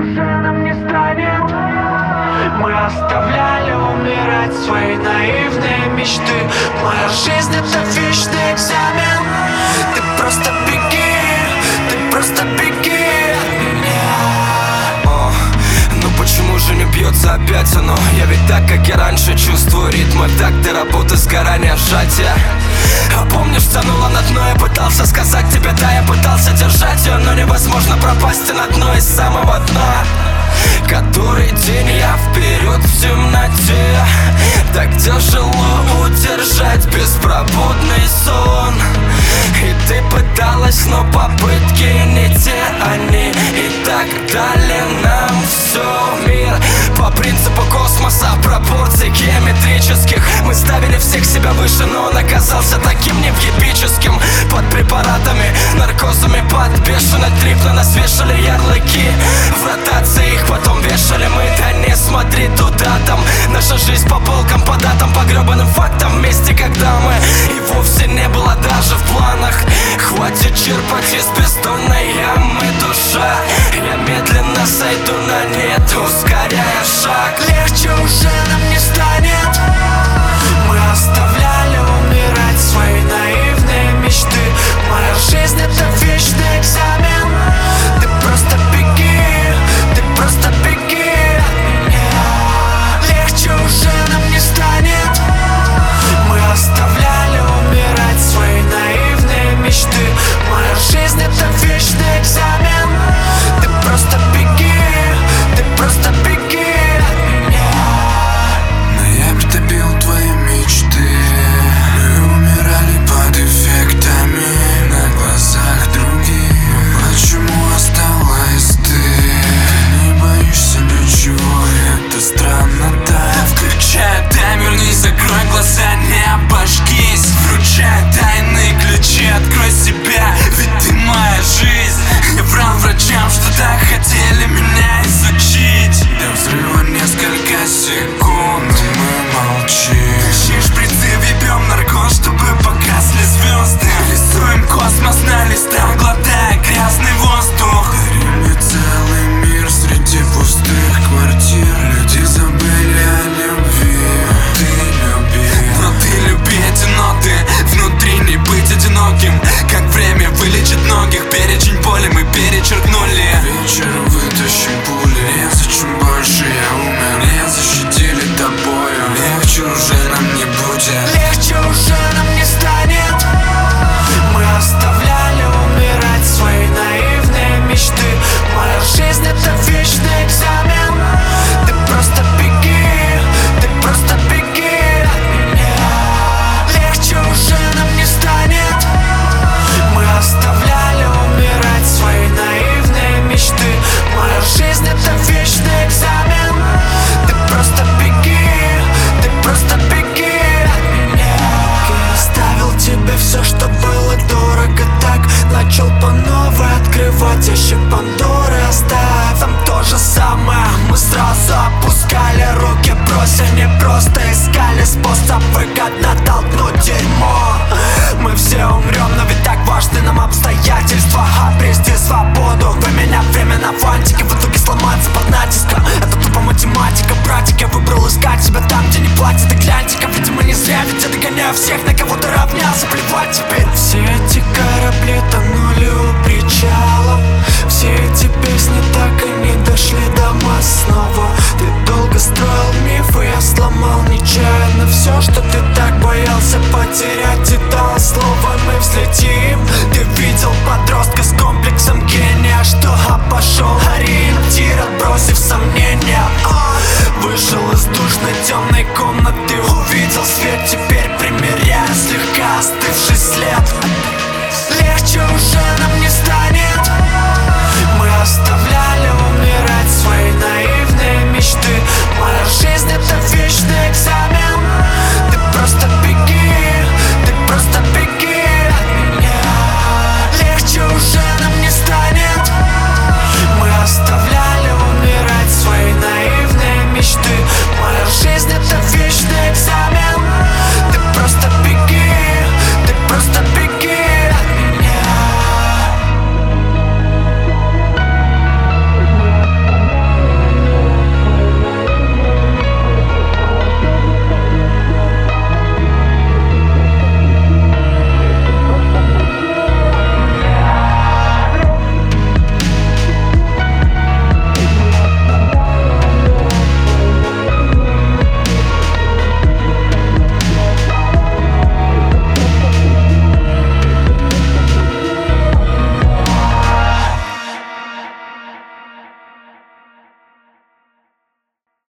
нам не станет. Мы оставляли умирать свои наивные мечты. Моя жизнь — это вечный экзамен. Ты просто беги, ты просто беги от меня. Ну почему же не бьется опять оно? Я ведь так, как и раньше, чувствую ритмы такты работы, сгорания, сжатия. А помнишь, тянуло на дно, я пытался сказать тебе да, я пытался держать ее, но невозможно пропасть на дно из самого дна. Который день я вперед в темноте. Так тяжело удержать беспробудный сон. И ты пыталась, но попытки не те. Они и так дали нам все. Мир по принципу космоса, пропорций геометрических. Мы ставили всех себя выше, но он оказался таким невъебическим. Под препаратами, наркозами, подбешено. Трип на нас вешали ярлыки. В ротации их потом вешали мы. Да не смотри туда, там наша жизнь по полкам, по датам, по гребаным фактам. Вместе, когда мы и вовсе не было даже в планах. Хватит черпать из бездонной ямы, душа. Я медленно сойду на нет.